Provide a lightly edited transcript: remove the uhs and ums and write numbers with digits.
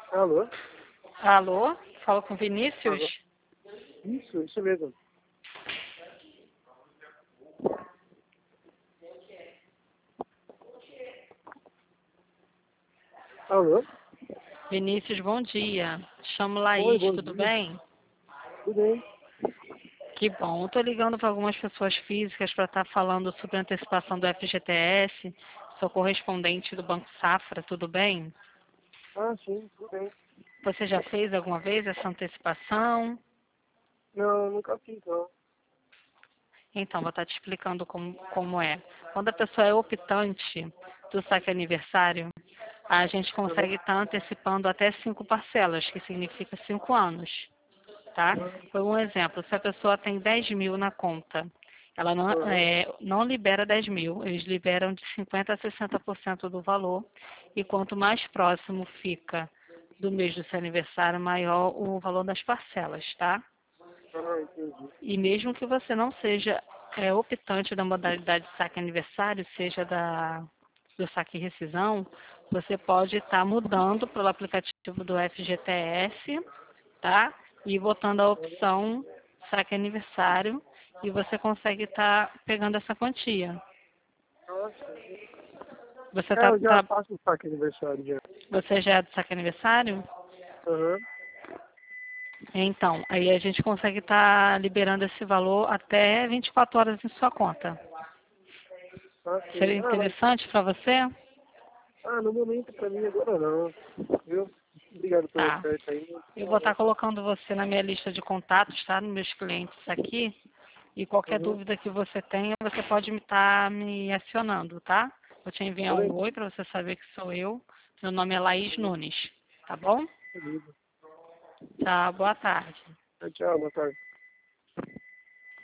Alô? Alô? Falo com Vinícius? Alô? Isso mesmo. Alô? Vinícius, bom dia. Chamo Oi, Laís, bom tudo dia. bem? Tudo bem? Que bom. Eu tô ligando para algumas pessoas físicas para estar falando sobre a antecipação do FGTS. Sou correspondente do Banco Safra, tudo bem? Ah, sim, tudo bem. Você já fez alguma vez essa antecipação? Não, nunca fiz, não. Então, vou estar te explicando como é. Quando a pessoa é optante do saque aniversário, a gente Aham. consegue estar antecipando até 5 parcelas, que significa 5 anos. Tá? Por um exemplo, se a pessoa tem 10 mil na conta, ela Aham. não libera 10 mil, eles liberam de 50% a 60% do valor, e quanto mais próximo fica do mês do seu aniversário, maior o valor das parcelas, tá? Ah, entendi. E mesmo que você não seja optante da modalidade saque aniversário, seja do saque rescisão, você pode estar mudando pelo aplicativo do FGTS, tá? E botando a opção saque aniversário e você consegue estar pegando essa quantia. Ah, sim. Você É, tá, eu já tá- faço o saque aniversário já. você já é do saque aniversário? Aham. Então, aí a gente consegue estar liberando esse valor até 24 horas em sua conta. Ah, sim. Seria Ah, mas... interessante para você? Ah, no momento pra mim agora não. Viu? Obrigado pela Tá. oferta aí. Eu vou estar colocando você na minha lista de contatos, tá? Nos meus clientes aqui. E qualquer Uhum. dúvida que você tenha, você pode estar me acionando, tá? Vou te enviar um Beleza? oi para você saber que sou eu. Meu nome é Laís Nunes, tá bom? Beleza. Tá, boa tarde. Tchau, boa tarde.